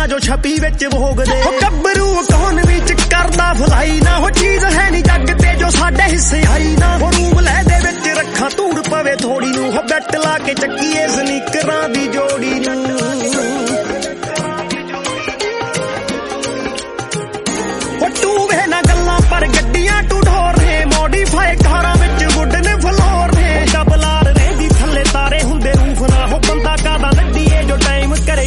ਜੋ ਛਪੀ ਵਿੱਚ ਭੋਗਦੇ ਗੱਭਰੂ ਕੌਣ ਵਿੱਚ ਕਰਦਾ ਭੁਲਾਈ ਨਾ ਉਹ ਚੀਜ਼ ਹੈ ਨੀ ਜੱਗ ਤੇ ਜੋ ਸਾਡੇ ਹਿੱਸੇ ਆਈ ਨਾ ਉਹ ਰੂਮ ਲੈ ਦੇ ਵਿੱਚ ਰੱਖਾਂ ਧੂੜ ਪਵੇ ਥੋੜੀ ਨੂੰ ਹੋ ਬੈਟ ਲਾ ਕੇ ਚੱਕੀਏ ਸਨੀਕਰਾਂ ਦੀ ਜੋ